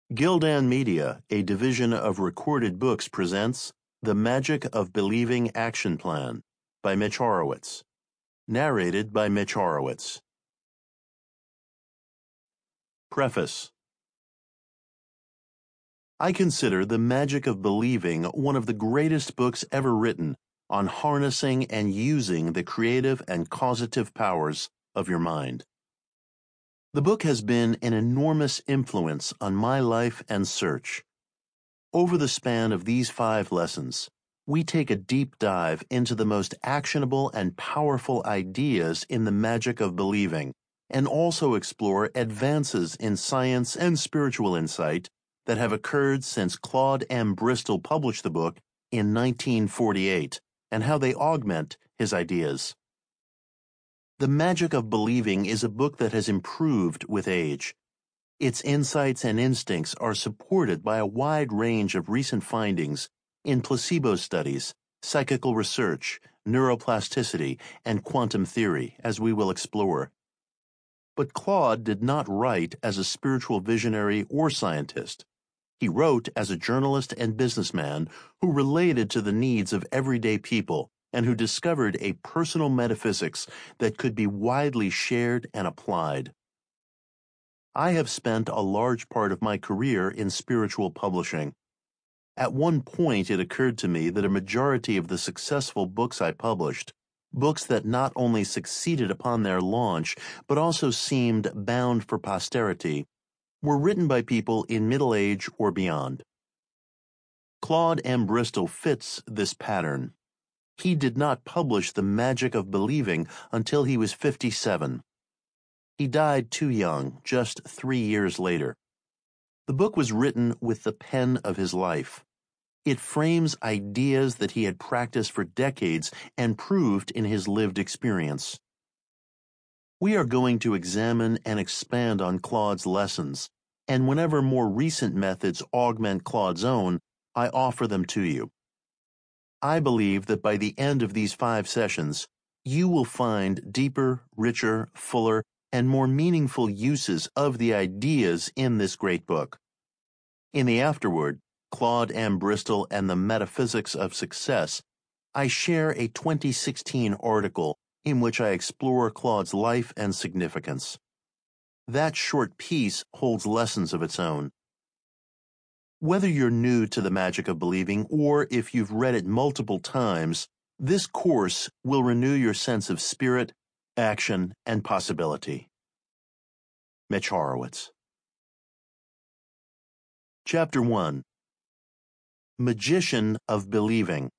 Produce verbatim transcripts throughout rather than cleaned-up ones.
Gildan Media, a division of Recorded Books, presents The Magic of Believing Action Plan by Mitch Horowitz. Narrated by Mitch Horowitz. Preface. I consider The Magic of Believing one of the greatest books ever written on harnessing and using the creative and causative powers of your mind. The book has been an enormous influence on my life and search. Over the span of these five lessons, we take a deep dive into the most actionable and powerful ideas in the magic of believing, and also explore advances in science and spiritual insight that have occurred since Claude M. Bristol published the book in nineteen forty-eight, and how they augment his ideas. The Magic of Believing is a book that has improved with age. Its insights and instincts are supported by a wide range of recent findings in placebo studies, psychical research, neuroplasticity, and quantum theory, as we will explore. But Claude did not write as a spiritual visionary or scientist. He wrote as a journalist and businessman who related to the needs of everyday people and who discovered a personal metaphysics that could be widely shared and applied. I have spent a large part of my career in spiritual publishing. At one point it occurred to me that a majority of the successful books I published, books that not only succeeded upon their launch but also seemed bound for posterity, were written by people in middle age or beyond. Claude M. Bristol fits this pattern. He did not publish The Magic of Believing until he was fifty-seven. He died too young, just three years later. The book was written with the pen of his life. It frames ideas that he had practiced for decades and proved in his lived experience. We are going to examine and expand on Claude's lessons, and whenever more recent methods augment Claude's own, I offer them to you. I believe that by the end of these five sessions, you will find deeper, richer, fuller, and more meaningful uses of the ideas in this great book. In the afterword, Claude M. Bristol and the Metaphysics of Success, I share a twenty sixteen article in which I explore Claude's life and significance. That short piece holds lessons of its own. Whether you're new to The Magic of Believing or if you've read it multiple times, this course will renew your sense of spirit, action, and possibility. Mitch Horowitz. Chapter one. Magician of Believing.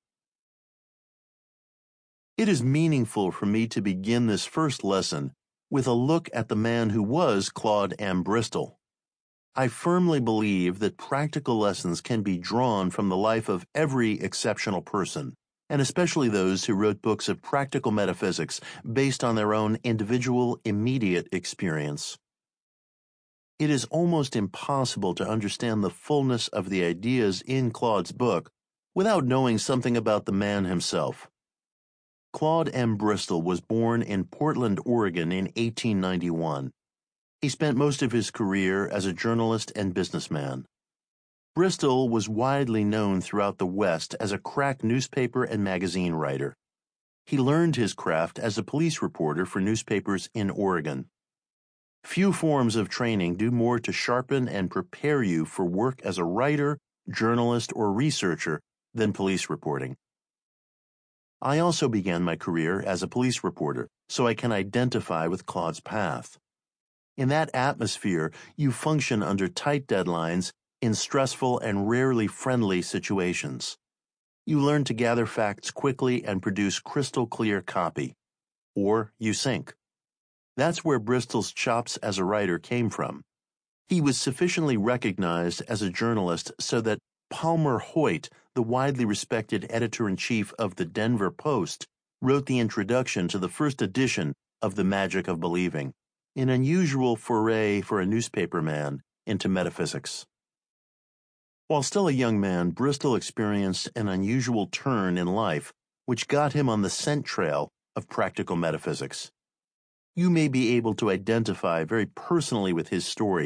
It is meaningful for me to begin this first lesson with a look at the man who was Claude M. Bristol. I firmly believe that practical lessons can be drawn from the life of every exceptional person, and especially those who wrote books of practical metaphysics based on their own individual, immediate experience. It is almost impossible to understand the fullness of the ideas in Claude's book without knowing something about the man himself. Claude M. Bristol was born in Portland, Oregon in eighteen ninety-one. He spent most of his career as a journalist and businessman. Bristol was widely known throughout the West as a crack newspaper and magazine writer. He learned his craft as a police reporter for newspapers in Oregon. Few forms of training do more to sharpen and prepare you for work as a writer, journalist, or researcher than police reporting. I also began my career as a police reporter, so I can identify with Claude's path. In that atmosphere, you function under tight deadlines in stressful and rarely friendly situations. You learn to gather facts quickly and produce crystal clear copy. Or you sink. That's where Bristol's chops as a writer came from. He was sufficiently recognized as a journalist so that Palmer Hoyt, the widely respected editor-in-chief of the Denver Post, wrote the introduction to the first edition of The Magic of Believing, an unusual foray for a newspaperman into metaphysics. While still a young man, Bristol experienced an unusual turn in life which got him on the scent trail of practical metaphysics. You may be able to identify very personally with his story,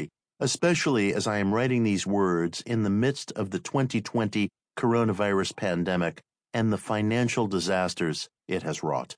especially as I am writing these words in the midst of the twenty twenty coronavirus pandemic and the financial disasters it has wrought.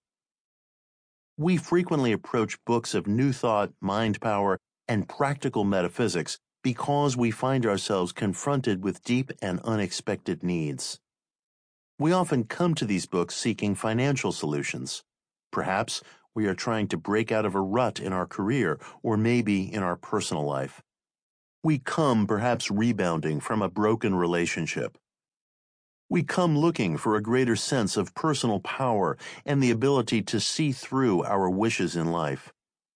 We frequently approach books of New Thought, mind power, and practical metaphysics because we find ourselves confronted with deep and unexpected needs. We often come to these books seeking financial solutions. Perhaps we are trying to break out of a rut in our career or maybe in our personal life. We come perhaps rebounding from a broken relationship. We come looking for a greater sense of personal power and the ability to see through our wishes in life.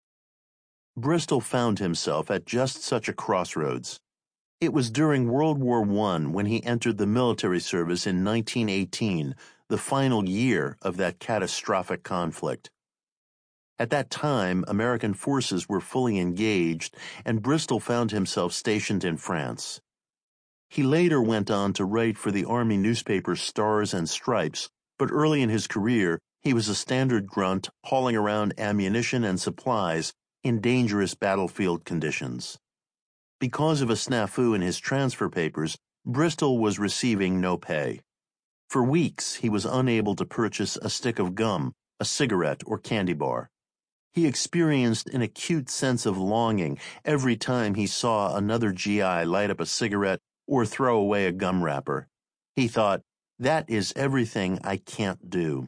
Bristol found himself at just such a crossroads. It was during World War One when he entered the military service in nineteen eighteen, the final year of that catastrophic conflict. At that time, American forces were fully engaged, and Bristol found himself stationed in France. He later went on to write for the Army newspaper Stars and Stripes, but early in his career, he was a standard grunt hauling around ammunition and supplies in dangerous battlefield conditions. Because of a snafu in his transfer papers, Bristol was receiving no pay. For weeks, he was unable to purchase a stick of gum, a cigarette, or candy bar. He experienced an acute sense of longing every time he saw another G I light up a cigarette or throw away a gum wrapper. He thought, that is everything I can't do.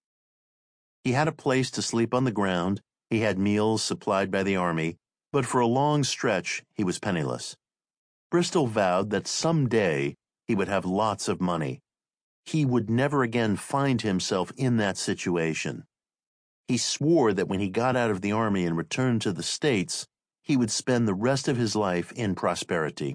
He had a place to sleep on the ground, he had meals supplied by the Army, but for a long stretch he was penniless. Bristol vowed that someday he would have lots of money. He would never again find himself in that situation. He swore that when he got out of the Army and returned to the States, he would spend the rest of his life in prosperity.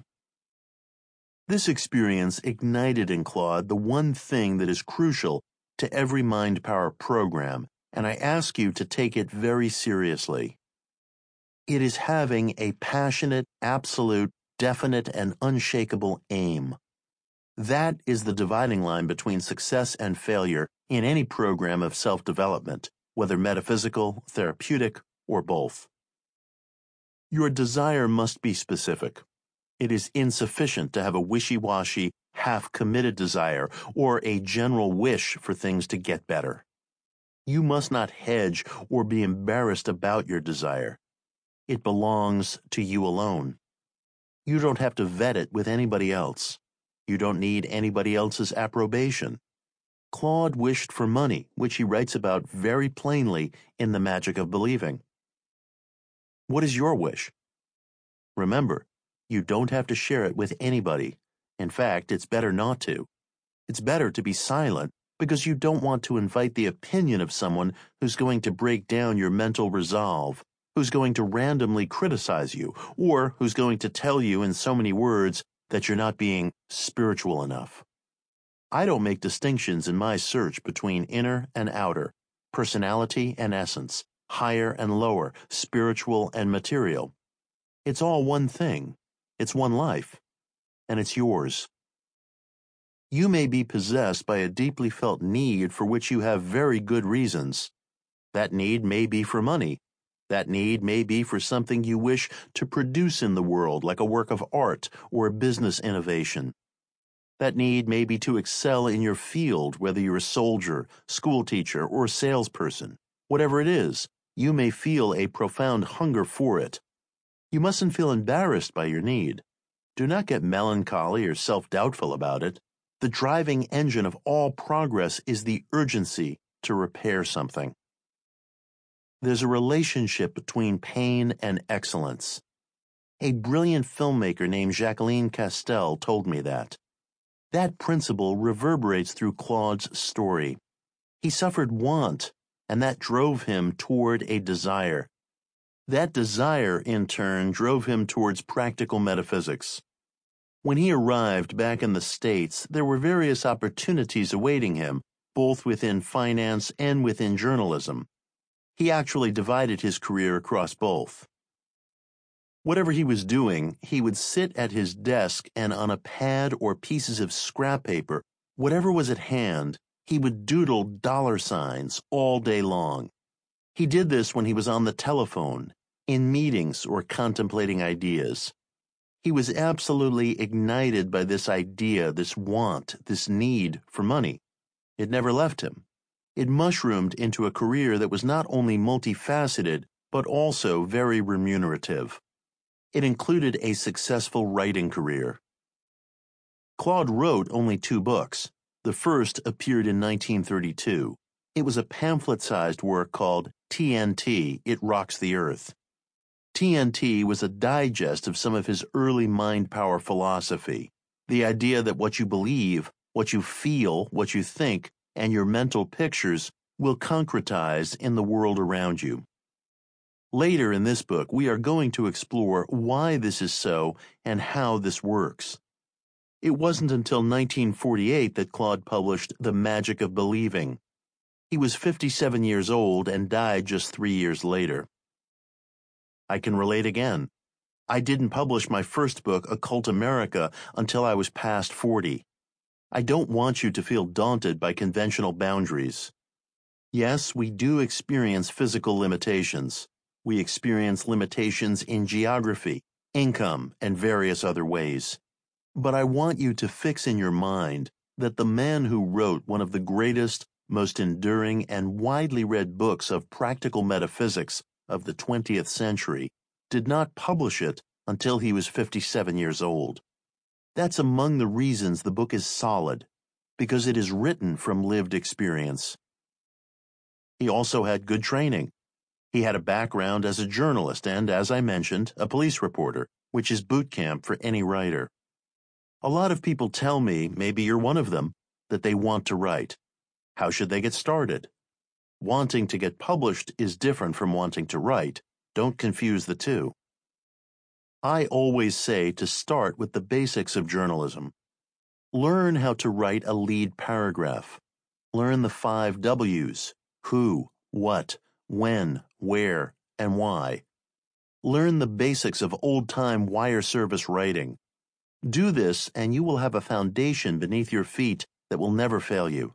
This experience ignited in Claude the one thing that is crucial to every Mind Power program, and I ask you to take it very seriously. It is having a passionate, absolute, definite, and unshakable aim. That is the dividing line between success and failure in any program of self-development, whether metaphysical, therapeutic, or both. Your desire must be specific. It is insufficient to have a wishy-washy, half-committed desire or a general wish for things to get better. You must not hedge or be embarrassed about your desire. It belongs to you alone. You don't have to vet it with anybody else. You don't need anybody else's approbation. Claude wished for money, which he writes about very plainly in The Magic of Believing. What is your wish? Remember, you don't have to share it with anybody. In fact, it's better not to. It's better to be silent because you don't want to invite the opinion of someone who's going to break down your mental resolve, who's going to randomly criticize you, or who's going to tell you in so many words that you're not being spiritual enough. I don't make distinctions in my search between inner and outer, personality and essence, higher and lower, spiritual and material. It's all one thing. It's one life. And it's yours. You may be possessed by a deeply felt need for which you have very good reasons. That need may be for money. That need may be for something you wish to produce in the world, like a work of art or a business innovation. That need may be to excel in your field, whether you're a soldier, school teacher, or salesperson. Whatever it is, you may feel a profound hunger for it. You mustn't feel embarrassed by your need. Do not get melancholy or self-doubtful about it. The driving engine of all progress is the urgency to repair something. There's a relationship between pain and excellence. A brilliant filmmaker named Jacqueline Castel told me that. That principle reverberates through Claude's story. He suffered want, and that drove him toward a desire. That desire, in turn, drove him towards practical metaphysics. When he arrived back in the States, there were various opportunities awaiting him, both within finance and within journalism. He actually divided his career across both. Whatever he was doing, he would sit at his desk and on a pad or pieces of scrap paper, whatever was at hand, he would doodle dollar signs all day long. He did this when he was on the telephone, in meetings, or contemplating ideas. He was absolutely ignited by this idea, this want, this need for money. It never left him. It mushroomed into a career that was not only multifaceted, but also very remunerative. It included a successful writing career. Claude wrote only two books. The first appeared in nineteen thirty-two. It was a pamphlet-sized work called T N T, It Rocks the Earth. T N T was a digest of some of his early mind power philosophy, the idea that what you believe, what you feel, what you think, and your mental pictures will concretize in the world around you. Later in this book, we are going to explore why this is so and how this works. It wasn't until nineteen forty-eight that Claude published The Magic of Believing. He was fifty-seven years old and died just three years later. I can relate again. I didn't publish my first book, Occult America, until I was past forty. I don't want you to feel daunted by conventional boundaries. Yes, we do experience physical limitations. We experience limitations in geography, income, and various other ways. But I want you to fix in your mind that the man who wrote one of the greatest, most enduring, and widely read books of practical metaphysics of the twentieth century did not publish it until he was fifty-seven years old. That's among the reasons the book is solid, because it is written from lived experience. He also had good training. He had a background as a journalist and, as I mentioned, a police reporter, which is boot camp for any writer. A lot of people tell me, maybe you're one of them, that they want to write. How should they get started? Wanting to get published is different from wanting to write. Don't confuse the two. I always say to start with the basics of journalism. Learn how to write a lead paragraph. Learn the five W's: who, what, when, where, and why. Learn the basics of old-time wire service writing. Do this and you will have a foundation beneath your feet that will never fail you.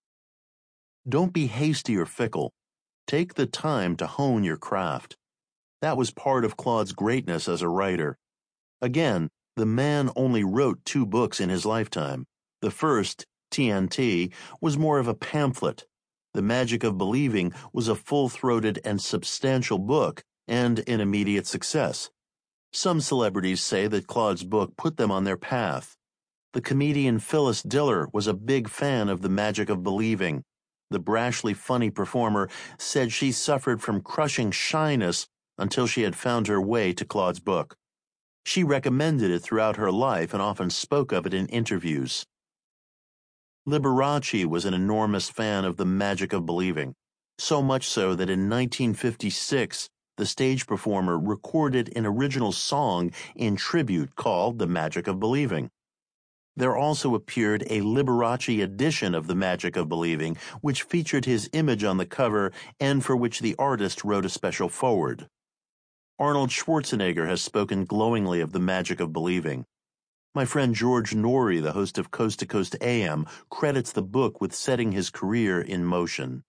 Don't be hasty or fickle. Take the time to hone your craft. That was part of Claude's greatness as a writer. Again, the man only wrote two books in his lifetime. The first, T N T, was more of a pamphlet. The Magic of Believing was a full-throated and substantial book and an immediate success. Some celebrities say that Claude's book put them on their path. The comedian Phyllis Diller was a big fan of The Magic of Believing. The brashly funny performer said she suffered from crushing shyness until she had found her way to Claude's book. She recommended it throughout her life and often spoke of it in interviews. Liberace was an enormous fan of The Magic of Believing, so much so that in nineteen fifty-six, the stage performer recorded an original song in tribute called The Magic of Believing. There also appeared a Liberace edition of The Magic of Believing, which featured his image on the cover and for which the artist wrote a special foreword. Arnold Schwarzenegger has spoken glowingly of The Magic of Believing. My friend George Noory, the host of Coast to Coast A M, credits the book with setting his career in motion.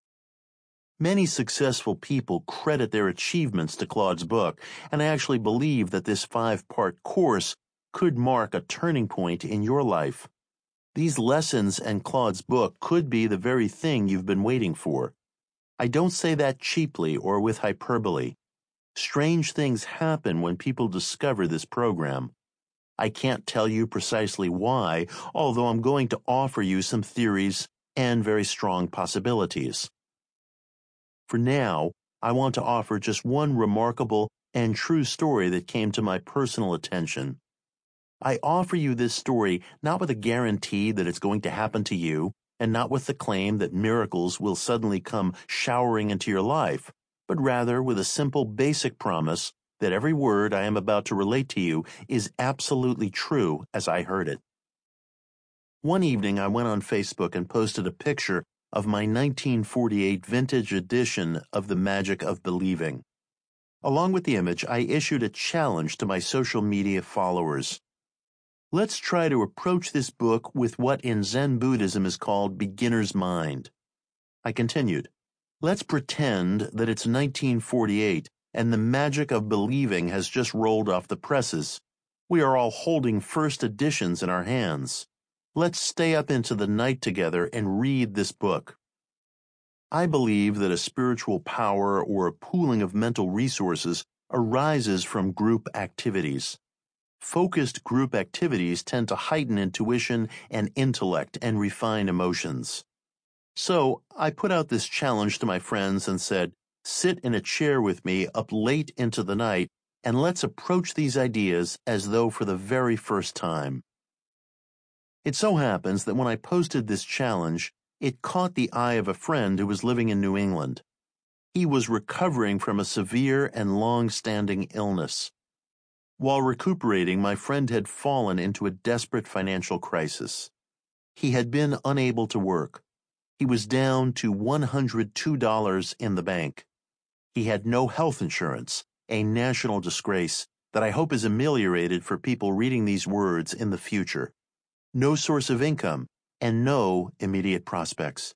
Many successful people credit their achievements to Claude's book, and I actually believe that this five-part course could mark a turning point in your life. These lessons and Claude's book could be the very thing you've been waiting for. I don't say that cheaply or with hyperbole. Strange things happen when people discover this program. I can't tell you precisely why, although I'm going to offer you some theories and very strong possibilities. For now, I want to offer just one remarkable and true story that came to my personal attention. I offer you this story not with a guarantee that it's going to happen to you, and not with the claim that miracles will suddenly come showering into your life, but rather with a simple basic promise that every word I am about to relate to you is absolutely true as I heard it. One evening I went on Facebook and posted a picture of my nineteen forty-eight vintage edition of The Magic of Believing. Along with the image, I issued a challenge to my social media followers. Let's try to approach this book with what in Zen Buddhism is called beginner's mind. I continued, let's pretend that it's nineteen forty-eight and The Magic of Believing has just rolled off the presses. We are all holding first editions in our hands. Let's stay up into the night together and read this book. I believe that a spiritual power or a pooling of mental resources arises from group activities. Focused group activities tend to heighten intuition and intellect and refine emotions. So I put out this challenge to my friends and said, sit in a chair with me up late into the night and let's approach these ideas as though for the very first time. It so happens that when I posted this challenge, it caught the eye of a friend who was living in New England. He was recovering from a severe and long-standing illness. While recuperating, my friend had fallen into a desperate financial crisis. He had been unable to work. He was down to one hundred two dollars in the bank. He had no health insurance, a national disgrace that I hope is ameliorated for people reading these words in the future. No source of income, and no immediate prospects.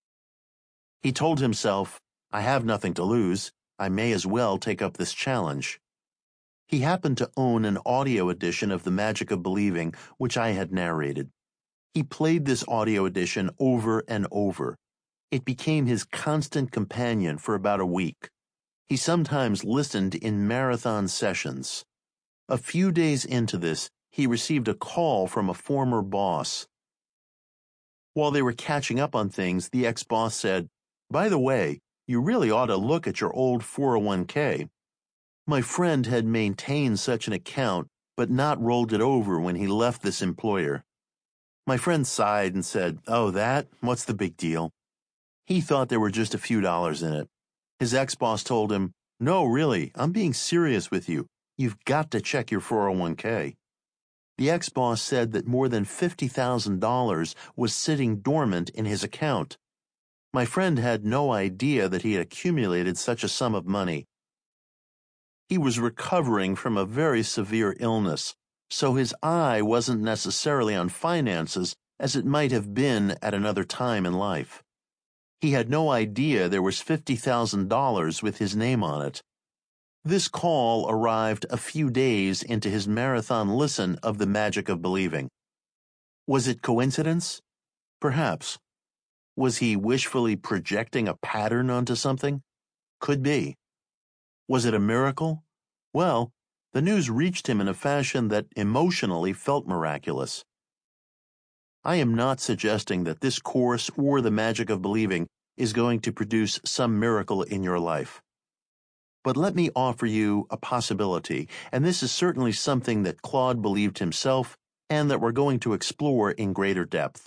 He told himself, I have nothing to lose. I may as well take up this challenge. He happened to own an audio edition of The Magic of Believing, which I had narrated. He played this audio edition over and over. It became his constant companion for about a week. He sometimes listened in marathon sessions. A few days into this, he received a call from a former boss. While they were catching up on things, the ex-boss said, By the way, you really ought to look at your old four oh one k. My friend had maintained such an account, but not rolled it over when he left this employer. My friend sighed and said, Oh, that? What's the big deal? He thought there were just a few dollars in it. His ex-boss told him, No, really, I'm being serious with you. You've got to check your four oh one k. The ex-boss said that more than fifty thousand dollars was sitting dormant in his account. My friend had no idea that he had accumulated such a sum of money. He was recovering from a very severe illness, so his eye wasn't necessarily on finances as it might have been at another time in life. He had no idea there was fifty thousand dollars with his name on it. This call arrived a few days into his marathon listen of The Magic of Believing. Was it coincidence? Perhaps. Was he wishfully projecting a pattern onto something? Could be. Was it a miracle? Well, the news reached him in a fashion that emotionally felt miraculous. I am not suggesting that this course or The Magic of Believing is going to produce some miracle in your life. But let me offer you a possibility, and this is certainly something that Claude believed himself and that we're going to explore in greater depth.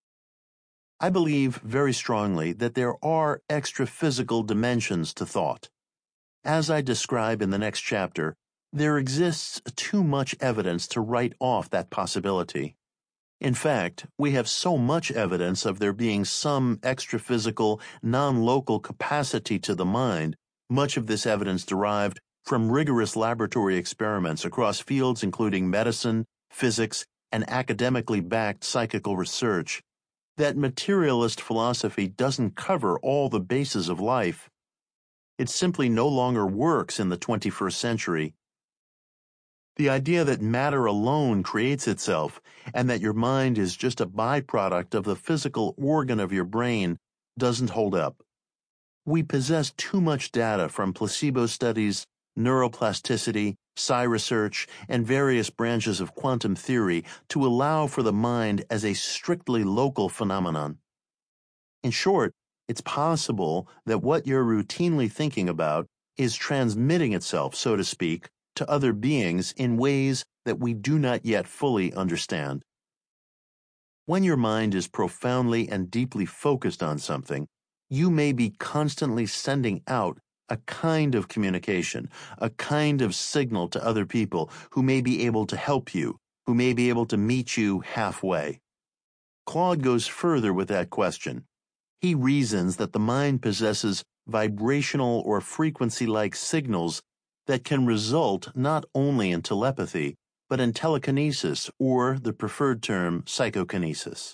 I believe very strongly that there are extra-physical dimensions to thought. As I describe in the next chapter, there exists too much evidence to write off that possibility. In fact, we have so much evidence of there being some extra-physical, non-local capacity to the mind, much of this evidence derived from rigorous laboratory experiments across fields including medicine, physics, and academically backed psychical research, that materialist philosophy doesn't cover all the bases of life. It simply no longer works in the twenty-first century. The idea that matter alone creates itself and that your mind is just a byproduct of the physical organ of your brain doesn't hold up. We possess too much data from placebo studies, neuroplasticity, psi research, and various branches of quantum theory to allow for the mind as a strictly local phenomenon. In short, it's possible that what you're routinely thinking about is transmitting itself, so to speak, to other beings in ways that we do not yet fully understand. When your mind is profoundly and deeply focused on something, you may be constantly sending out a kind of communication, a kind of signal to other people who may be able to help you, who may be able to meet you halfway. Claude goes further with that question. He reasons that the mind possesses vibrational or frequency-like signals that can result not only in telepathy, but in telekinesis, or the preferred term, psychokinesis.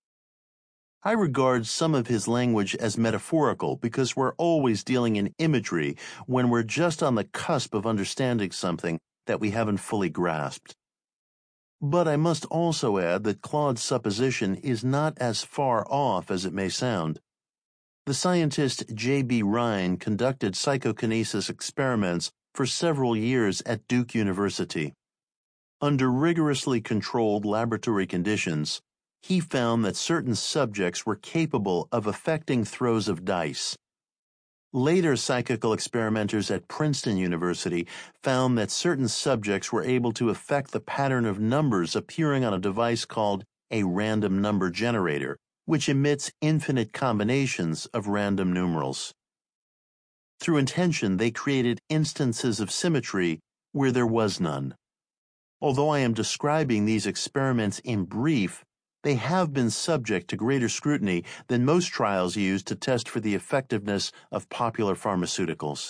I regard some of his language as metaphorical because we're always dealing in imagery when we're just on the cusp of understanding something that we haven't fully grasped. But I must also add that Claude's supposition is not as far off as it may sound. The scientist J B Rhine conducted psychokinesis experiments for several years at Duke University. Under rigorously controlled laboratory conditions, he found that certain subjects were capable of affecting throws of dice. Later psychical experimenters at Princeton University found that certain subjects were able to affect the pattern of numbers appearing on a device called a random number generator, which emits infinite combinations of random numerals. Through intention, they created instances of symmetry where there was none. Although I am describing these experiments in brief, they have been subject to greater scrutiny than most trials used to test for the effectiveness of popular pharmaceuticals.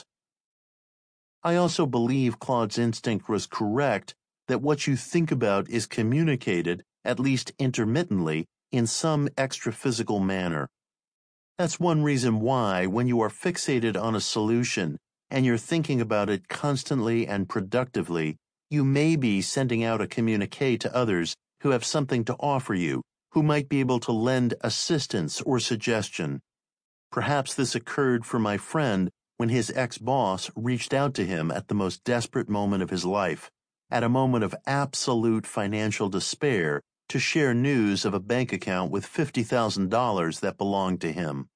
I also believe Claude's instinct was correct that what you think about is communicated, at least intermittently, in some extra-physical manner. That's one reason why, when you are fixated on a solution and you're thinking about it constantly and productively, you may be sending out a communique to others who have something to offer you, who might be able to lend assistance or suggestion. Perhaps this occurred for my friend when his ex-boss reached out to him at the most desperate moment of his life, at a moment of absolute financial despair, to share news of a bank account with fifty thousand dollars that belonged to him.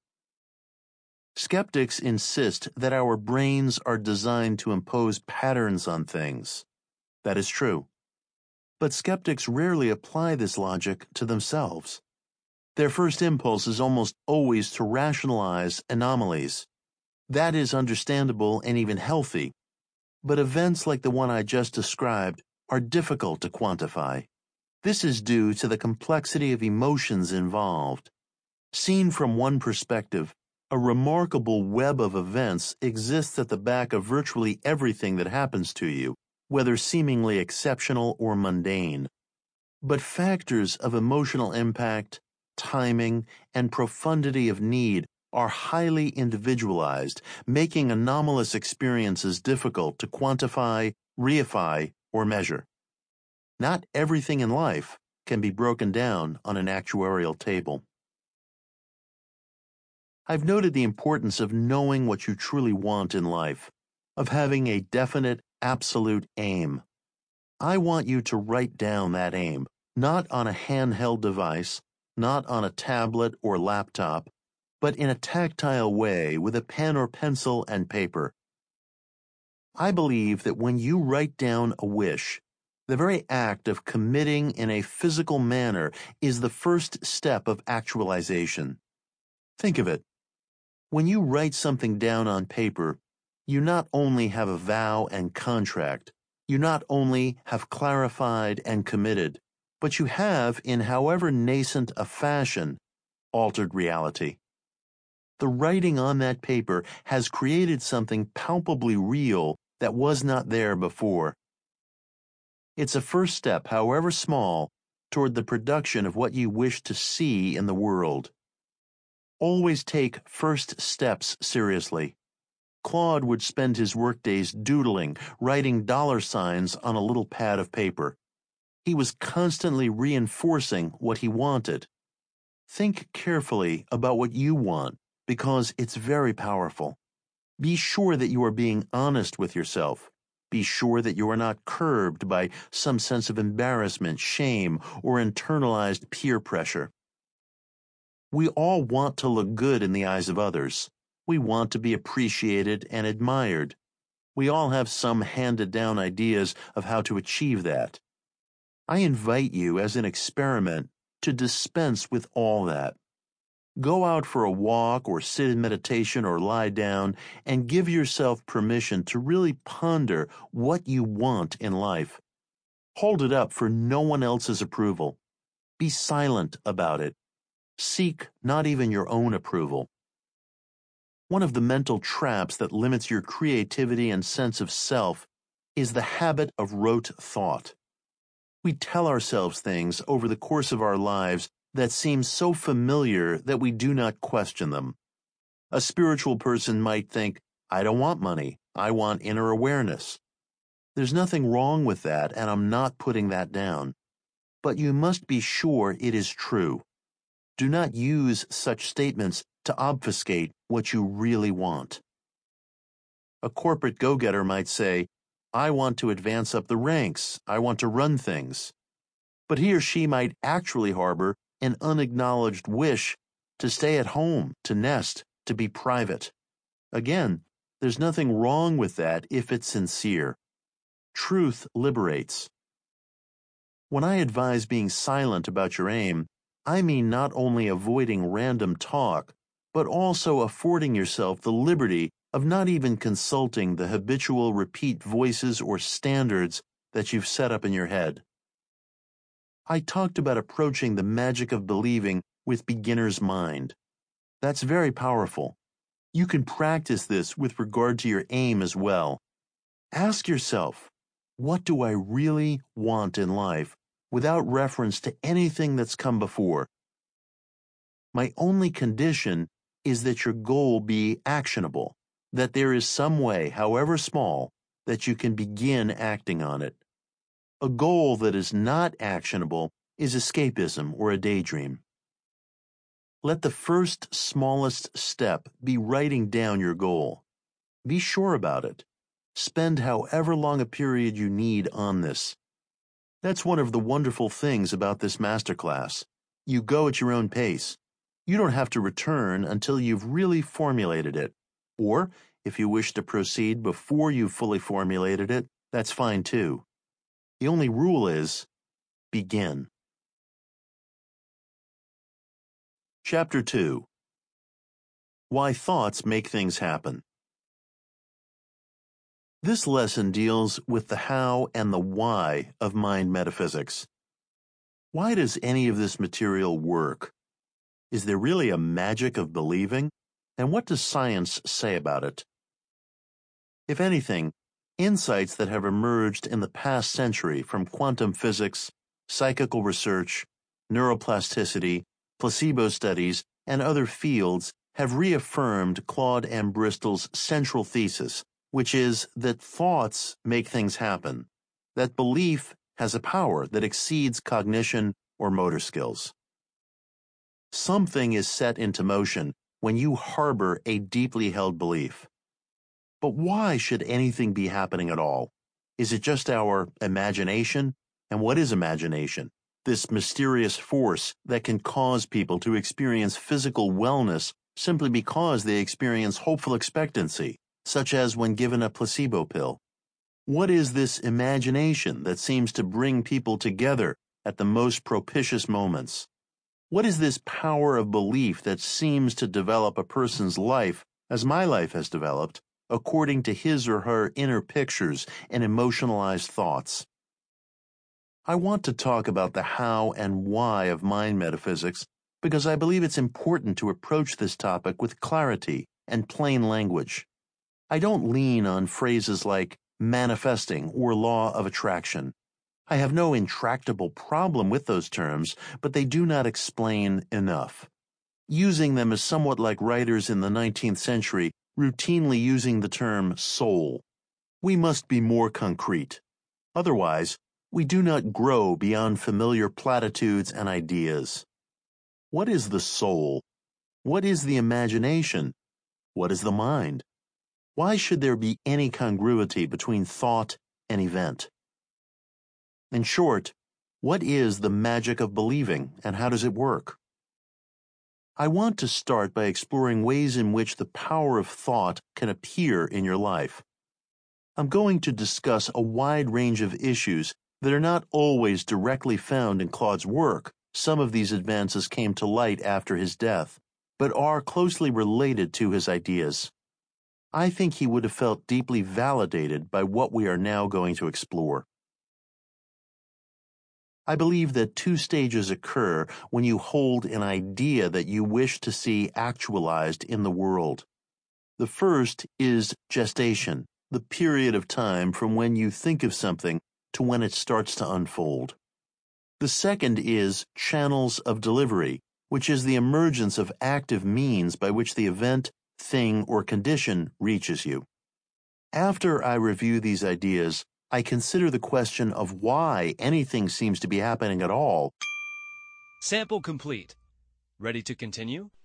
Skeptics insist that our brains are designed to impose patterns on things. That is true. But skeptics rarely apply this logic to themselves. Their first impulse is almost always to rationalize anomalies. That is understandable and even healthy. But events like the one I just described are difficult to quantify. This is due to the complexity of emotions involved. Seen from one perspective, a remarkable web of events exists at the back of virtually everything that happens to you, whether seemingly exceptional or mundane. But factors of emotional impact, timing, and profundity of need are highly individualized, making anomalous experiences difficult to quantify, reify, or measure. Not everything in life can be broken down on an actuarial table. I've noted the importance of knowing what you truly want in life, of having a definite, absolute aim. I want you to write down that aim, not on a handheld device, not on a tablet or laptop, but in a tactile way with a pen or pencil and paper. I believe that when you write down a wish, the very act of committing in a physical manner is the first step of actualization. Think of it. When you write something down on paper, you not only have a vow and contract, you not only have clarified and committed, but you have, in however nascent a fashion, altered reality. The writing on that paper has created something palpably real that was not there before. It's a first step, however small, toward the production of what you wish to see in the world. Always take first steps seriously. Claude would spend his workdays doodling, writing dollar signs on a little pad of paper. He was constantly reinforcing what he wanted. Think carefully about what you want, because it's very powerful. Be sure that you are being honest with yourself. Be sure that you are not curbed by some sense of embarrassment, shame, or internalized peer pressure. We all want to look good in the eyes of others. We want to be appreciated and admired. We all have some handed-down ideas of how to achieve that. I invite you, as an experiment, to dispense with all that. Go out for a walk or sit in meditation or lie down and give yourself permission to really ponder what you want in life. Hold it up for no one else's approval. Be silent about it. Seek not even your own approval. One of the mental traps that limits your creativity and sense of self is the habit of rote thought. We tell ourselves things over the course of our lives that seem so familiar that we do not question them. A spiritual person might think, I don't want money, I want inner awareness. There's nothing wrong with that, and I'm not putting that down. but you must be sure it is true. Do not use such statements to obfuscate what you really want. A corporate go-getter might say, I want to advance up the ranks, I want to run things. But he or she might actually harbor an unacknowledged wish to stay at home, to nest, to be private. Again, there's nothing wrong with that if it's sincere. Truth liberates. When I advise being silent about your aim, I mean not only avoiding random talk, but also affording yourself the liberty of not even consulting the habitual repeat voices or standards that you've set up in your head. I talked about approaching the magic of believing with beginner's mind. That's very powerful. You can practice this with regard to your aim as well. Ask yourself, what do I really want in life without reference to anything that's come before? My only condition is that your goal be actionable, that there is some way, however small, that you can begin acting on it. A goal that is not actionable is escapism or a daydream. Let the first smallest step be writing down your goal. Be sure about it. Spend however long a period you need on this. That's one of the wonderful things about this masterclass. You go at your own pace. You don't have to return until you've really formulated it. Or, if you wish to proceed before you've fully formulated it, that's fine too. The only rule is, begin. Chapter two. Why Thoughts Make Things Happen. This lesson deals with the how and the why of mind metaphysics. Why does any of this material work? Is there really a magic of believing? And what does science say about it? If anything, insights that have emerged in the past century from quantum physics, psychical research, neuroplasticity, placebo studies, and other fields have reaffirmed Claude M. Bristol's central thesis, which is that thoughts make things happen, that belief has a power that exceeds cognition or motor skills. Something is set into motion when you harbor a deeply held belief. But why should anything be happening at all? Is it just our imagination? And what is imagination? This mysterious force that can cause people to experience physical wellness simply because they experience hopeful expectancy, such as when given a placebo pill. What is this imagination that seems to bring people together at the most propitious moments? What is this power of belief that seems to develop a person's life, as my life has developed, according to his or her inner pictures and emotionalized thoughts? I want to talk about the how and why of mind metaphysics because I believe it's important to approach this topic with clarity and plain language. I don't lean on phrases like manifesting or law of attraction. I have no intractable problem with those terms, but they do not explain enough. Using them is somewhat like writers in the nineteenth century routinely using the term soul. We must be more concrete. Otherwise, we do not grow beyond familiar platitudes and ideas. What is the soul? What is the imagination? What is the mind? Why should there be any congruity between thought and event? In short, what is the magic of believing and how does it work? I want to start by exploring ways in which the power of thought can appear in your life. I'm going to discuss a wide range of issues that are not always directly found in Claude's work. Some of these advances came to light after his death, but are closely related to his ideas. I think he would have felt deeply validated by what we are now going to explore. I believe that two stages occur when you hold an idea that you wish to see actualized in the world. The first is gestation, the period of time from when you think of something to when it starts to unfold. The second is channels of delivery, which is the emergence of active means by which the event, thing, or condition reaches you. After I review these ideas, I consider the question of why anything seems to be happening at all. Sample complete. Ready to continue?